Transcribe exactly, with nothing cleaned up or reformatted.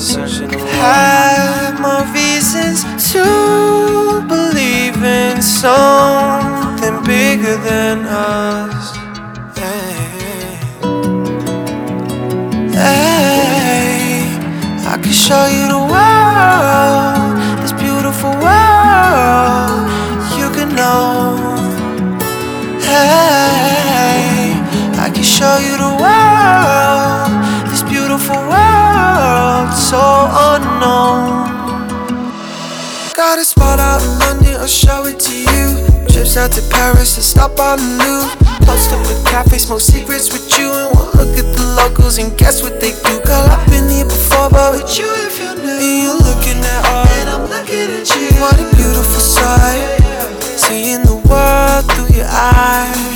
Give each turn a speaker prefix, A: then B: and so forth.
A: Have more reasons to believe in something bigger than us. Hey, hey, I can show you the world, this beautiful world. You can know. Hey, I can show you the world, this beautiful world, so unknown. Got a spot out in London, I'll show it to you. Trips out to Paris and stop on the Louvre. Post up at cafes, smoke secrets with you, and we'll look at the locals and guess what they do. Girl, I've been here before, but with you if you're new. And you're looking at art, and I'm looking at you. What a beautiful sight, seeing the world through your eyes.